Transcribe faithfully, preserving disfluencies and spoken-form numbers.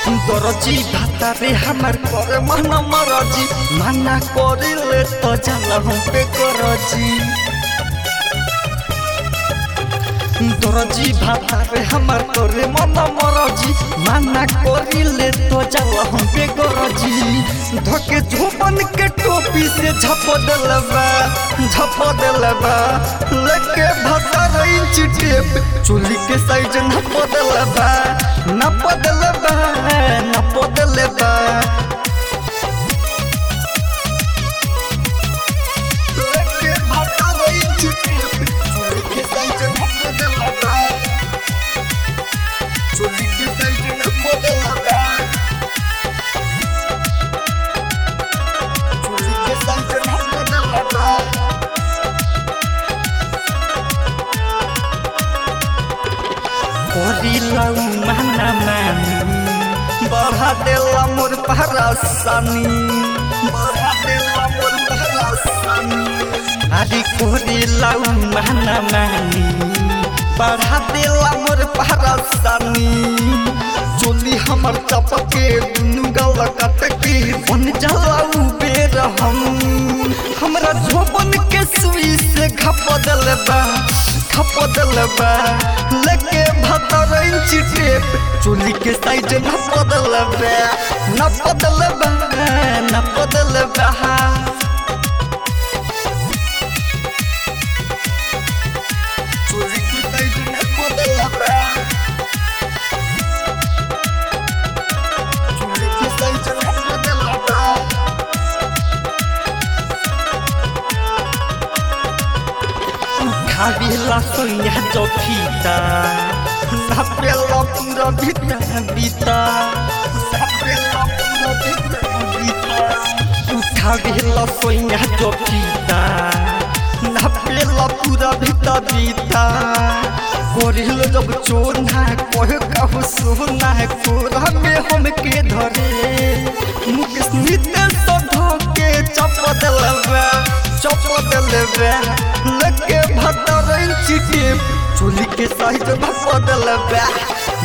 दरजी भाता रे हमार कर मन मरजी मना करिले तो जाला हम पे करजी दरजी भाता रे हमार कर मन मरजी मना करिले तो जाला हम पे करजी धके झोपन के टोपी से झप देलबा झप देलबा लेके भाता रे चिटेप चोली के साइज नप देलबा नप देलबा नप देलबा लेके भाता रे चिटेप चोली के साइज नप देलबा चोली के साइज नप देलबा चोली के साइज नप देलबा कोरिलाऊ माना मानी बढ़ा देला मोर पहरासानी बढ़ा देला मोर पहरासानी आदि कोरिलाऊ माना मानी बढ़ा देला मोर पहरासानी चोली हमर चपके दुनु गल कटके बन जलाऊ बेर हम हमरा झोपन के सुई से खप देलबा खप देलबा लेके भाता रे चिटेप चोली के साइज नप देलबा नप देलबा नप देलबा चोली के साइज नप देलबा चोली के साइज नप देलबा खाबिला सोया जोखीता नापेला पूरा बिता बिता नापेला पूरा बिता बिता खाबिला सोया जोखीता नापेला पूरा बिता बिता कोरिल जब चोरना कोह कहू सोना कोरा में हमके धरे मुकेश नित्य सधो के चप देलबा चप देलबा लेके भाता रे चिटेप चोली के साइज नप देलबा।